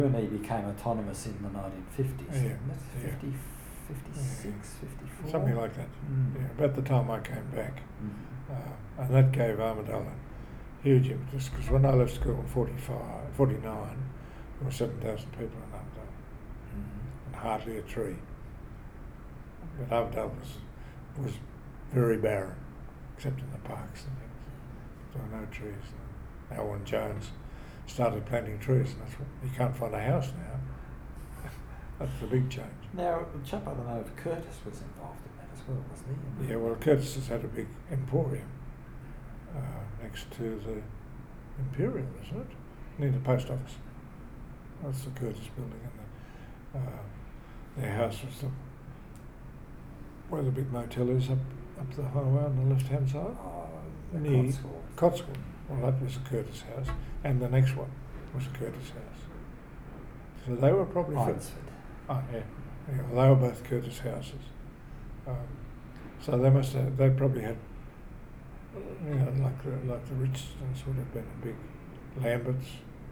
Burnie became autonomous in the 1950s, Yeah, didn't it? yeah. 50, 56, 54? Something like that. Mm. Yeah, about the time I came back. Mm. And that gave Armidale a huge impetus, because when I left school in 49, there were 7,000 people in Armidale, and hardly a tree. But Armidale was very barren, except in the parks and things. There were no trees. And Alwyn Jones started planting trees, and that's what, you can't find a house now. That's the big change. Now, a chap by the name of Curtis was involved in that as well, wasn't he? Yeah, well, Curtis has had a big emporium next to the Imperial, isn't it? Near the post office. That's the Curtis building, and their house was where the big motel is, up the highway on the left-hand side. Oh, the Near Cotswold. Cotswold. Well, that was the Curtis house, and the next one was the Curtis house. So they were probably... Eynsford. Oh, yeah. Yeah, well, they were both Curtis houses. So they probably had, you know, like the Richardsons would have been a big, Lamberts.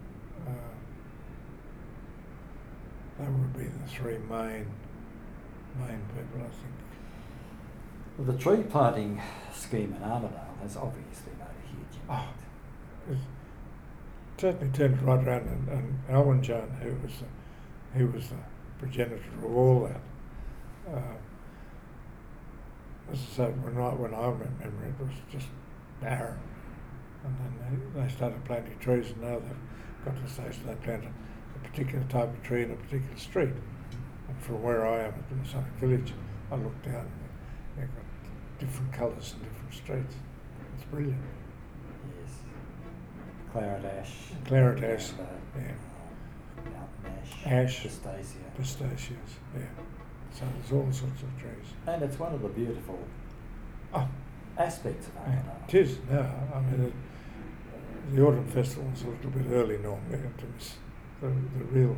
They would be the three main people, I think. Well, the tree planting scheme in Armidale has obviously made a huge impact. It certainly turned right around, and Alwyn Jones, who was the progenitor of all that. As I said, when I remember it was just barren, and then they started planting trees, and now they've got to the stage they plant a particular type of tree in a particular street. And from where I am at the Masonic Village, I look down and they've got different colours and different streets. It's brilliant. Yes. Claret ash. Claret ash, yeah. Mountain ash. Ash. Pistachias. Yeah. So there's all sorts of trees. And it's one of the beautiful aspects of Armidale. It is now. I mean, the autumn festival is a little bit early normally to miss the real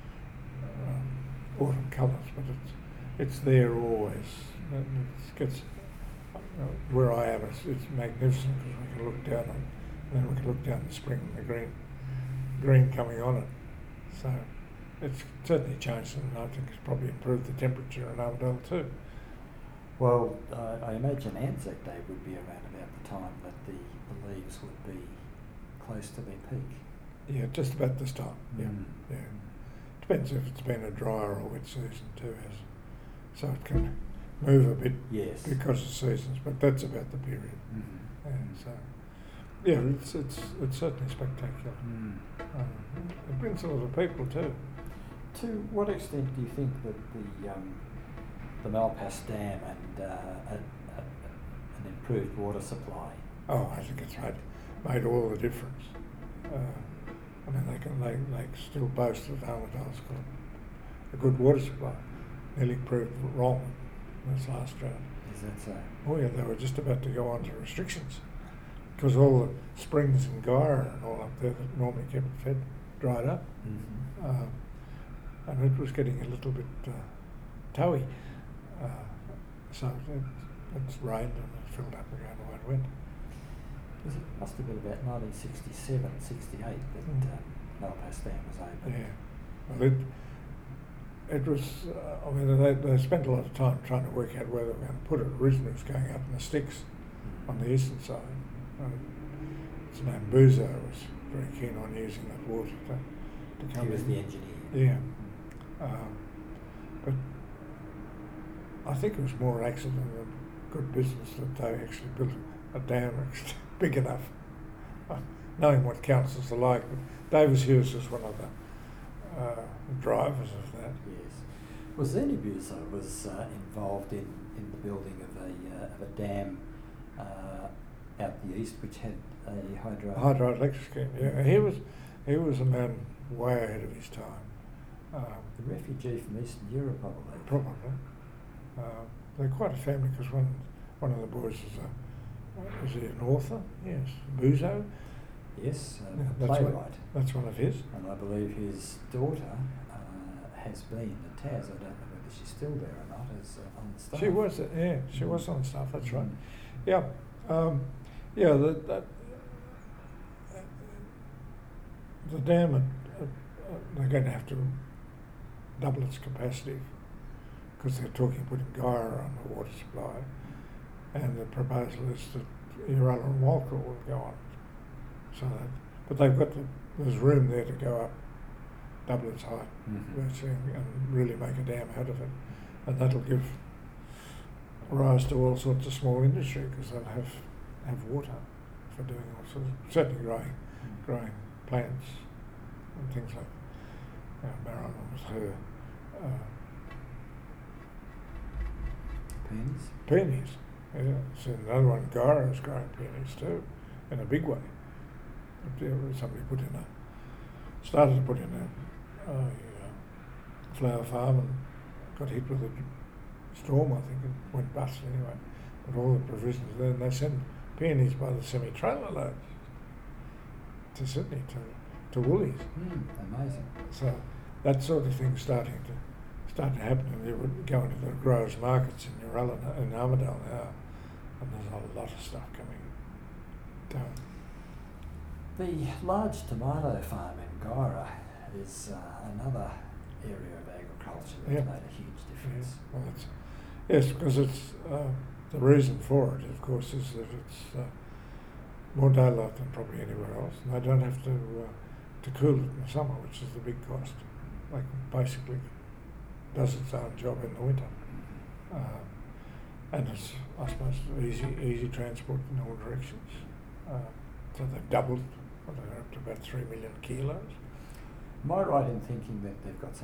autumn colours, but it's there always. And it gets where I am. It's magnificent because we can look down on, and then we can look down the spring and the green coming on it. So it's certainly changed, and I think it's probably improved the temperature in Armidale too. Well, I imagine Anzac Day would be around about the time that the leaves would be close to their peak. Yeah, just about this time. Mm. Yeah. Depends if it's been a drier or wet season too, so it can move a bit because of seasons, but that's about the period. Mm-hmm. And so, yeah, it's certainly spectacular. Mm. It brings a lot of people too. To what extent do you think that the Malpass Dam and an improved water supply? Oh, I think it's made all the difference. I mean, they still boast that Armidale's got a good water supply. Nearly proved wrong in this last drought. Is that so? Oh yeah, they were just about to go on to restrictions because all the springs in Gyra and all up there that normally kept it fed dried up. Mm-hmm. And it was getting a little bit towy. So it's rained and it filled up again the way it went. It must have been about 1967, 68 that Malpass Dam was opened. Yeah. Well, it was, I mean, they spent a lot of time trying to work out where they were going to put it. Originally it was going up in the sticks on the eastern side. His name Buzo was very keen on using that water to come in. He was the engineer. Yeah. But I think it was more accident than good business that they actually built a dam big enough, knowing what councils are like. But Davis Hughes was one of the drivers of that. Yes. Was Zeni Buzo was involved in the building of a dam out the east, which had a hydroelectric scheme. Yeah, he was a man way ahead of his time. The refugee from Eastern Europe, probably. Probably. They're quite a family because one of the boys is he an author? Yes. Buzo? Yes, Yeah, playwright. That's one of his. And I believe his daughter has been at TAS. I don't know whether she's still there or not as on the staff. She was, she was on staff, that's right. Yeah. The dam at they're going to have to double its capacity because they're talking putting Guyra on the water supply, and the proposal is that Uralla and Walker will go on. So that, but they've got there's room there to go up, double its height, virtually, and really make a dam out of it, and that'll give rise to all sorts of small industry because they'll have water for doing all sorts of, certainly growing plants and things like Marilyn with her peonies. Yeah. So another one, Guyra is growing peonies too, in a big way. Somebody started to put in a flower farm and got hit with a storm, I think, and went bust anyway. But all the provisions there, and they send peonies by the semi-trailer load to Sydney, to Woolies. Amazing. So that sort of thing's starting to happen, and they would go into the growers' markets in Uralla and Armidale now, and there's a lot of stuff coming down. The large tomato farm in Guyra is another area of agriculture that's made a huge difference. Yeah. Well, yes, because it's the reason for it, of course, is that it's more daylight than probably anywhere else, and they don't have to cool it in the summer, which is the big cost. Like basically does its own job in the winter, and it's, I suppose, easy transport in all directions. So they've doubled. They're up to about 3 million kilos. Am I right in thinking that they've got